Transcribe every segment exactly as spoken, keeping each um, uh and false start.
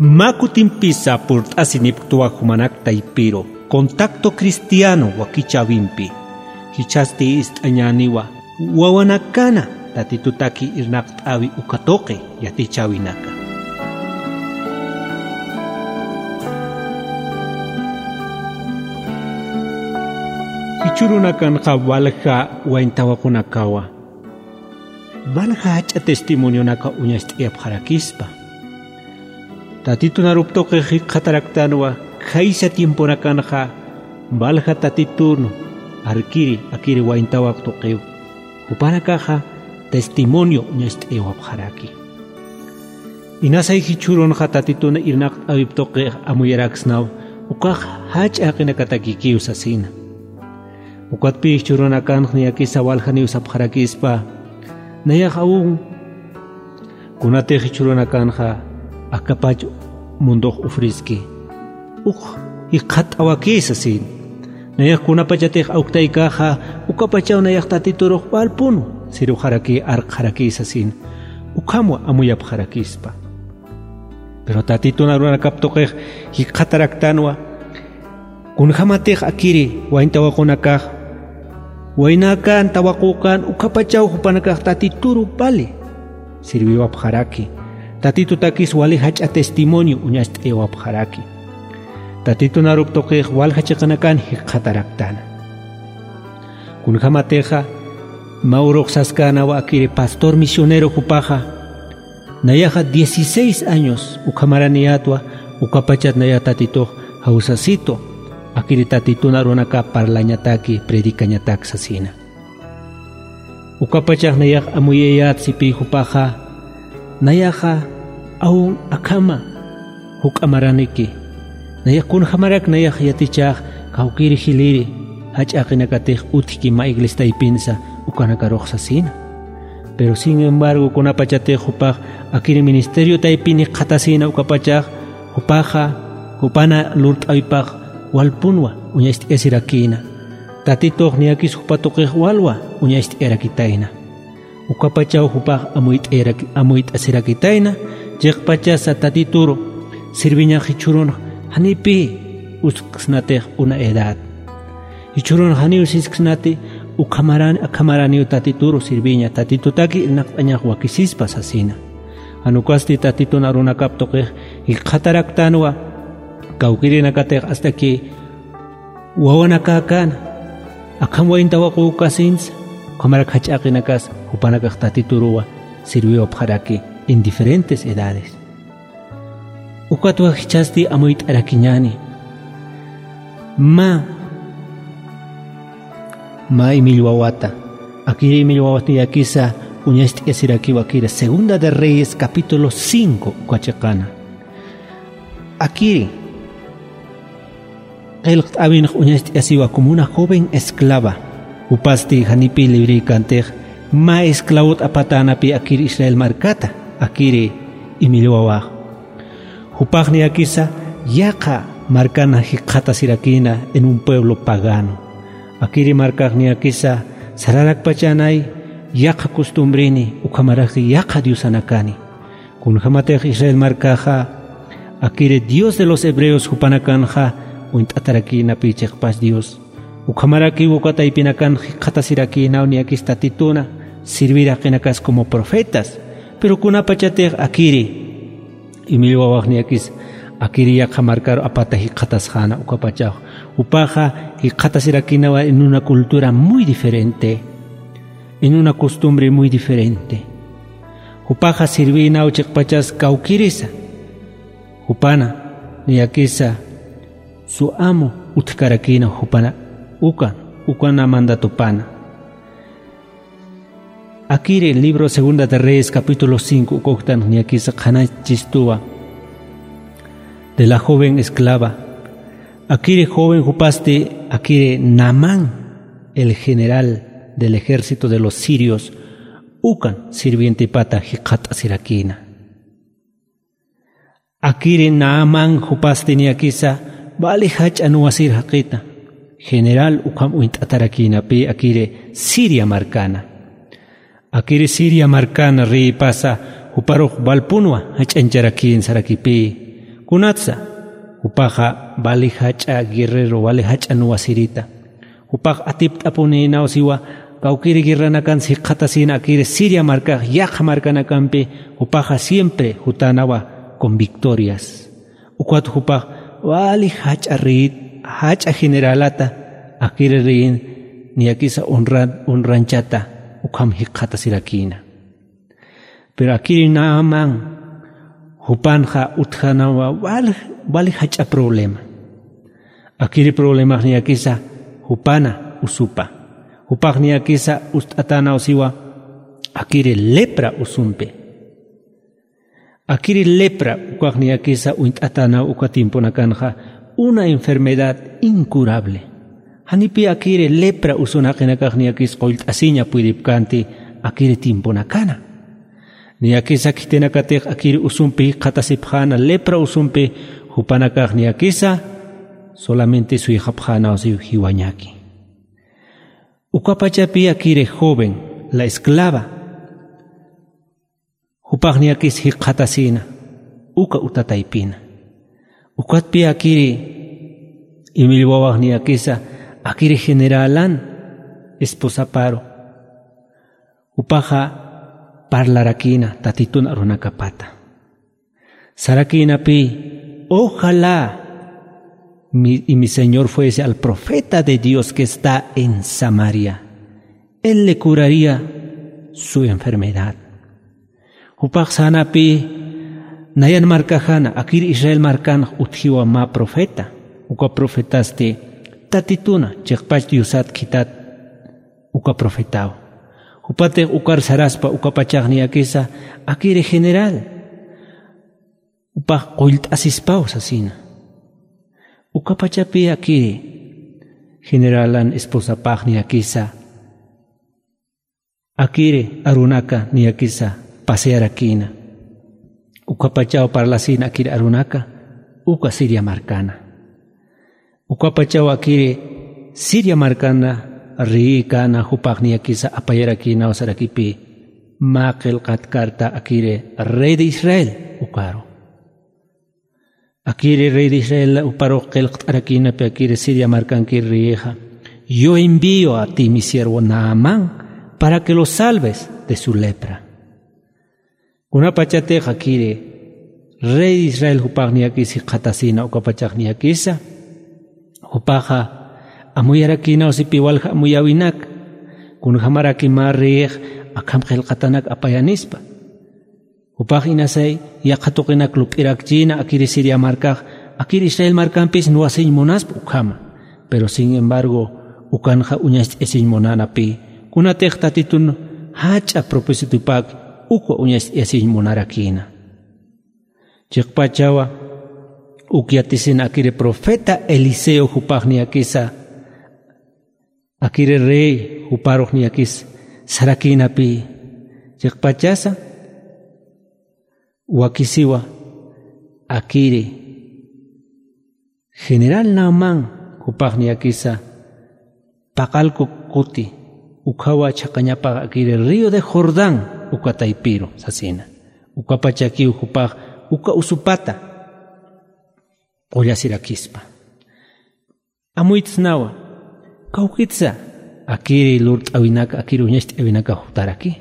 Makutimpisa por asiniptua humanacta ipiro. Contacto cristiano wakichavimpi. Hichasti istañaniwa. Wawanakana tatitutaki irnaqt'awi ukatoqi yatichavinaqa. Hichurunakanqa valja waintawakunakawa. Valja hacha testimonio naka uñast'iyap harakispa. Tatitunaruptoqi hiqhataraktanwa Jaisa tiempo nakanja valja tatiturno arkiri akiri waintawak toqeu upana kaja testimonio ñast'ewap haraki inasay hichuron hatatituna irnaq awiptoqe amuyaraksnaw ukaj hach aqina katakikiu sasina ukatpi hichurona kanjni akisa valjani usap harakispa nayaj aun kunate hichurona kanja akapacho mundoq ufriski uq iqhat awakisasin nayaq kunapachatej awktaykaja ukapachaw nayaq tatituruq palpunu siru haraki arq harakisasin uqamwa amuyap harakispa pero tatituna runa kaptoqej iqhataraktanwa kunhamatej akiri waintawakunakaj wainakan tawaqukan ukapachaw hupanakaj tatituru pali sirviwap haraki tatitutakis wali hacha testimonio uñast'ewap haraki Tatitunaruptoqej walhachiqanakan hiqhataraktana. Kunhamateja Mauro Saskanawa akiri pastor misionero hupaja. Nayaja dieciséis años ukamaraniatwa ukapachat nayatatito hausasito akiri tatitunarunaka parlañataki predicañatak sasina. Ukapachak nayaj amuyayat sipi hupaja nayaja aun akama hukamaraniki. Nayaq kunhamarak nayaq yatichaq kawkiri hiliri hach'aqinakatej utki ma iglesia ipinsa ukanakaroq sasina pero sin embargo kunapachatej hupaq akiri ministerio taipini qatasina ukapachaq hupaja hupana lurt'aypaq walpunwa uñast'esirakina tatitoq niyakis hupatoqej walwa uñast'erakitayna ukapachaw hupaq amuyt'eraki amuyt'asirakitayna jeqpachasa tatituro sirviña hichurun Hanipi usksnate una edad. Hichurun hani usisknate ukamarani akamarani tatituru sirviña tatitutaki ilnaqaña wakisispa sasina. Anukasti tatituna runa kaptoqej iqhataraktanwa kawkirinakatej hasta que wawanakakan akamwa intawaku kasins kamarak hach'aqinakas upanakaj tatituruwa sirviwap haraki en diferentes edades. Ukatwa hichasti amuyt arakiñani ma ma imilwawata akiri imilwawati yakisa uñasti esiraki wakira Segunda de Reyes capítulo cinco kwachaqana akiri el abin uñasti asiwa como una joven esclava upasti hanipi libri kantej ma esclavot apatana pi akiri Israel markata akiri imilwawa Hupagni akisa yaqa marcana hiqhata sirakina en un pueblo pagano. Akiri marcagni akisa sararak pachanay yaqa costumbrini ukamaraqi yaqa diosanakani. Kunhamatej Israel marcaja akiri Dios de los hebreos hupanakanja uintatarakina pichekpas Dios. Ukamaraki ukata ipinakan hiqhata sirakina uniakis tatituna sirviraqinakas como profetas. Pero kunapachatej akiri Imilwawaqniakis akiri yaqa marcar apata hiqhatasjana ukapachaq upaja hiqhatasiraquinawa en una cultura muy diferente en una costumbre muy diferente upaja sirvina uchiqpachas kawkirisa upana niyakisa su amo utkarakina upana ukan ukana mandatupana Akiri el libro Segunda de Reyes capítulo cinco koktan niakisa khanachistua de la joven esclava. Akiri joven hupaste akiri Naamán el general del ejército de los sirios ukan sirviente pata hiqhat sirakina. Akiri Naamán hupaste niakisa vale hach anuasir haqita general ukam uintatarakina pi akiri Siria marcana. Akiri Siria marcana ri pasa uparuq balpunwa hach'ancharakin sarakipi Kunatsa, upaja vale hacha guerrero, vale hacha nuasirita. Upaj atipt apunina osiwa, kaukiri guerranakan si katasina akire Siria marca, yaja marcanakampe, upaja siempre jutanawa con victorias. Ukwat upaj, vale hacha rit, hacha generalata, akire rin, ni akisa honran, honranchata, ukam hikatasirakina. Pero akiri naaman, Hupanja utjanawa wal wal hacha problema. Akiri problema ni akisa hupana usupa. Hupaj ni akisa ustatana osiwa akiri lepra usumpe. Akiri lepra ukaj ni akisa uintatana ukatimpo nakanja una enfermedad incurable. Hanipi akiri lepra usunaqinakaj ni akis qolt asiña puidipkanti akiri timpo nakana. Ni akisa kitena katek akiri usumpi katasipjana lepra usumpi hupanakaj ni akisa solamente su hijapjana o su hiwañaki. Ukapachapi akire joven, la esclava. Hupaj ni akis hikatasina, uka utataipina. Ukatpi akiri imilwawaj ni akisa akiri generalan esposa paro. Upaja parlarakina tatitun arunakapata. Sarakina pi, ojalá mi, y mi Señor fuese al profeta de Dios que está en Samaria. Él le curaría su enfermedad. Upaj sana pi, nayan marcajana, akir Israel marcan utjiwa ma profeta. Uka profetaste tatituna, chekpach diusat kitat, uka profetao. Upate ukar saraspa ukapachak ni akisa akire general. Upah qolt asispao sasina. Ukapachapi akire generalan esposa pag ni akisa. Akire arunaka ni akisa pasear akina. Ukapachao parlasin akire arunaka uka Siria marcana. Ukapachao akire Siria marcana ri kana hupag ni akisa apayara kina o sarakipi makel katkarta akire rey de Israel ukaro. Akire rey de Israel uparo kelkt arakina pe akire Siria marcan que rieja. Yo envío a ti mi siervo Naamán para que lo salves de su lepra. Una pachate akire rey de Israel hupag ni akisi katasina ukapachak ni akisa hupaja amuyarakina osipiwalja amuyawinak kun hamaraki marriq akam qilqatanak apayanispa upaj inasay yaqatuqinak lupirakchina akiri Siria markaj akiri Israel markampis nuasiñ monaspa ukama pero sin embargo ukanja uñas esiñ monanapi kunateq tatitun hacha propósitupak ukwa uñas esiñ monarakina chiqpachawa ukyatisin akiri profeta Eliseo upaj ni akisa akire rey uparoj ni akis sarakina pi chikpachasa wakisiwa akire general Naamán upaj ni akisa pakalko kuti ukawa chakañapa akire río de Jordán ukataipiro sasina ukapachaki upaj uka usupata qollasirakispa amuitsnawa Kaukitsa akiri lurt awinaka akiri uñast awinaka hutaraki.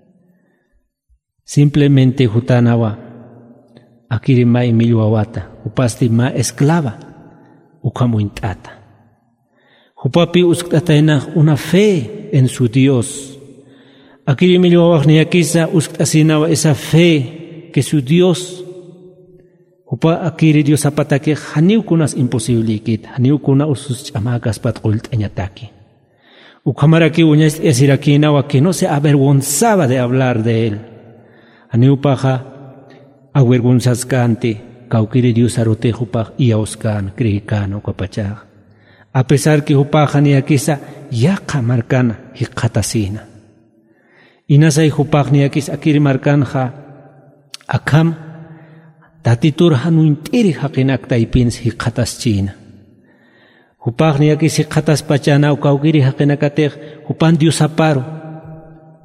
Simplemente hutanawa akiri mai milwawata upasti ma esclava ukamuintata. Hupapi uskataina una fe en su Dios. Akiri milwawak ni akisa uskasinawa esa fe que su Dios Upa akiri Dios apatake haniu kunas imposible kit haniu kuna usus chamakas pat qult añataki. Ukamaraki uñas esirakina wa que no se avergonzaba de hablar de él. Haniu paja avergonzascante kaukiri Dios arote hupaj y auskan kriikano kapachaj. A pesar que hupaja ni akisa yaqa marcana hiqatasina. Inasay hupaj ni akis akiri marcanja akam tatitur hanuintiri haqinak taipins hiqatas china. Hupaj ni akis hiqatas pachana ukaukiri haqinakatek hupan diusaparo.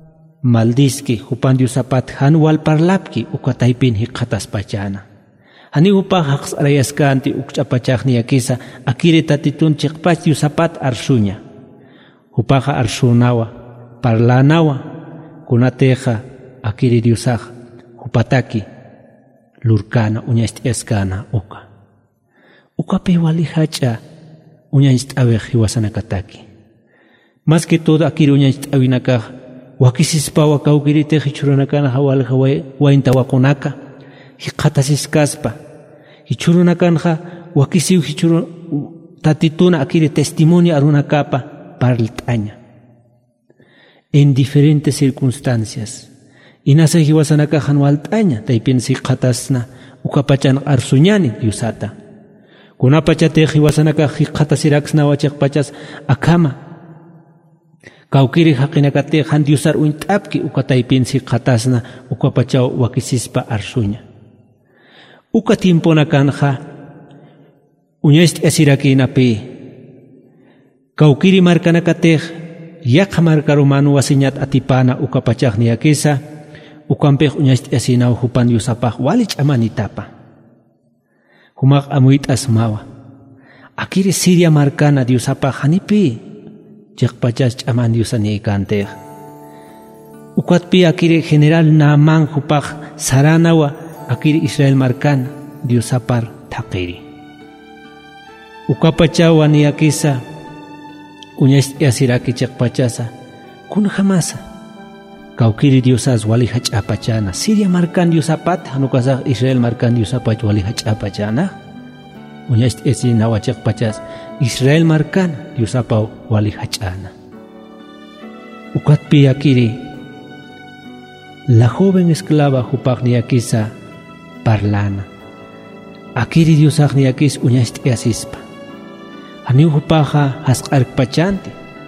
Maldiski hupan diusapat hanwal parlapki ukataipin hiqatas pachana. Hani upaq haqs'arayaskanti ukch'apachaqni yakisa akiri tatitun chiqpach yusapat arshuña. Upaqa arshunawa, parlanawa, kunateja akiri diusaj, upataki, lurkana uñastiaskana uka. Ukapi wali hacha uñastiawej hiwasanakataki. Más que todo akiri uñastiawinakaj, wakisispa wakaukiriteji churunakana hawal hawai waintawakunaka, hiqatasiskaspa, hichurunakanja wakisiw hichurun tatituna akiri testimonio arunakapa parltaña. En diferentes circunstancias. Inasa hiwasanakajan waltaña, taipinsi qatasna ukapachan arsuñani diusata. Kunapachate hiwasanakaj hiqatasiraksna wachaqpachas akama. Kaukiri haqinakate han diusar uintapki ukataipinsi qatasna ukapachaw wakisispa arsuña. Uka tiempona kanja uñasti asirakinapi kaukiri markanakatej yaqa marka romano wasiñat atipana ukapachaqni yakisa ukampej uñasti asinaw hupan yusapaj walich amanitapa humaq amuyt asmawa akiri Siria markana diusapaj hanipi chiqpachas ch'aman diusani kantej ukatpi akiri general Naaman hupaj saranawa akiri Israel markan diusapar taqiri. Ukapachawa ni akisa uñasti asiraki chiqpachasa kun jamasa. Kaukiri diosas wali hach'apachana. Siria markan diusapat hanukasaq Israel markan diusapach wali hach'apachana. Uñasti asinawa chiqpachas Israel markan diusapaw wali hach'ana. Ukatpi akiri la joven esclava hupaq ni akisa parlana. Akiri diusaq ni akis uñasti asispa. Hani hupaja hasqarpachanti.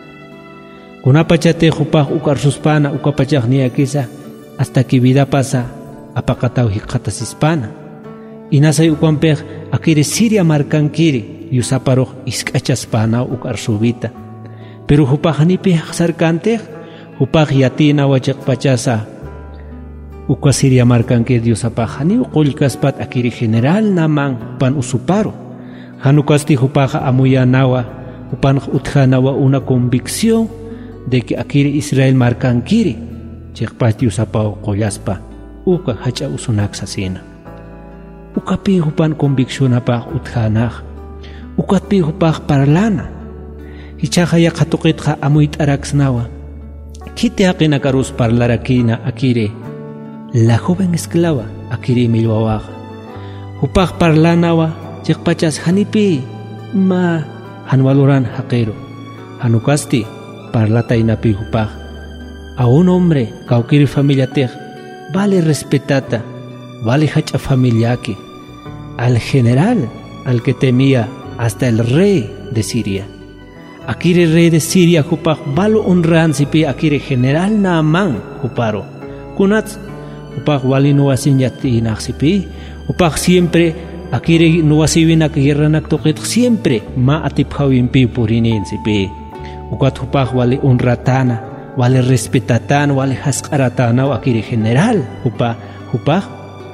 Kunapachate hupaj ukarsuspana ukapachaq ni akisa hasta que vida pasa apaqataw hiqatasispana. Inasay ukampej akiri Siria markankiri yusaparuq isk'achaspana ukarsubita. Pero hupaj hanipi haqsarkantej hupaj yatina wachiqpachasa Uka Siria markanki diusapaj hani uqulkaspat akiri general Naaman pan usuparo. Hanukasti hupaja amuyanawa upan utjanawa una convicción de que akiri Israel markankiri chiqpach diusapaj qoyaspa uka hacha usunaksasina. Ukapi hupan convicción apaj utjanaj. Ukapi hupaj parlana. Hichaja yaqatuqitqa amuyt araksnawa. Kite aqinakarus parlarakina akiri la joven esclava akiri milwawaqa. Hupaq parlanawa chiqpachas hanipi ma hanwaluran haqero. Hanukasti parlataynapi hupaq. A un hombre kaukiri familiatej vale respetata, vale hacha familiaki. Al general al que temía hasta el rey de Siria. Akiri rey de Siria hupaq valo honran sipi akiri general Naaman huparo. Kunats upaq wali nuwasinyati inaksipi upaq siempre akiri nuwasiwinak guerranak toqit siempre ma atipjawinpi purinin sipi ukat upaq wali honratana wali respetatana wali hasqaratana akiri general upa upaq.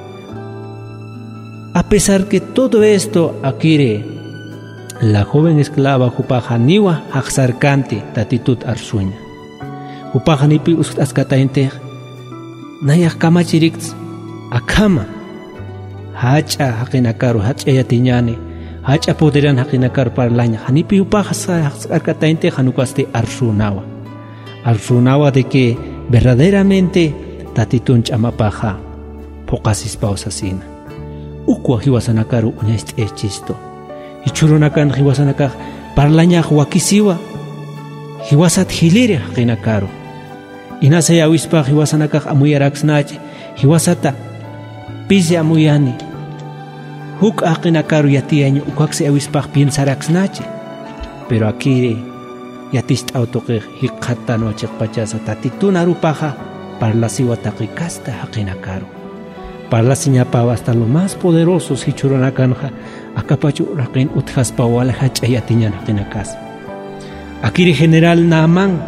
A pesar que todo esto akiri la joven esclava upaq haniwa haqsarkanti tatitut arsuña upaq hanipi uskatainte nayak kamachiriks akama hacha haqinakaru hacha yatiñani hacha poderan haqinakaru parlaña hanipi upaqasa haqsarkatainte hanukaste arsunawa arsunawa de que verdaderamente tatitun ch'amapaja poqasispa usasina ukwa hiwasanakaru uñasti echisto hichurunakan hiwasanakaj parlaña wakisiwa hiwasat hiliri haqinakaru. Inasa ya wispa hiwasanakaj amuyaraksnache hiwasata pisi amuyani huk aqinakaru yatiaño ukaksi awispaj piensaraksnache pero akiri yatist autoqej hiqhatano chiqpachasa tatituna rupaja parlasiwa taqikasta haqinakaru parlasiñapawa hasta los más poderosos hichurunakanja akapachu raqin utjaspa wala hach'ayatiñan haqinakas akiri general Naaman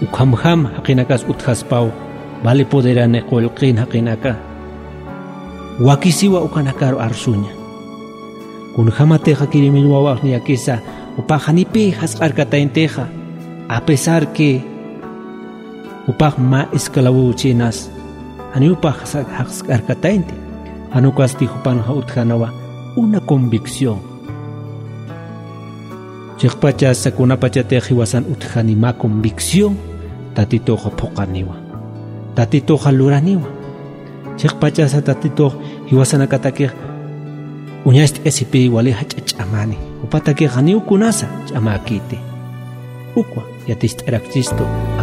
ukhamham haqinakas utjaspau vale poderane qolqin haqinaka wakisiwa ukanakaro arsuña kun jamateja kirimilwawa ni akisa upaj hanipi hasqarkatainteja a pesar que upaj ma esclavo chinas ani upaj hasqarkatainte anukasti jupan hautjanawa una convicción chikpacha sakuna pachateji wasan utjanima convicción tatitoja pokaniwa tatitoja luraniwa chikpacha sa tatito hiwasanakatakej uñast esipi wali hach'amani upatake haniu kunasa ch'amakite ukwa yatist erakchisto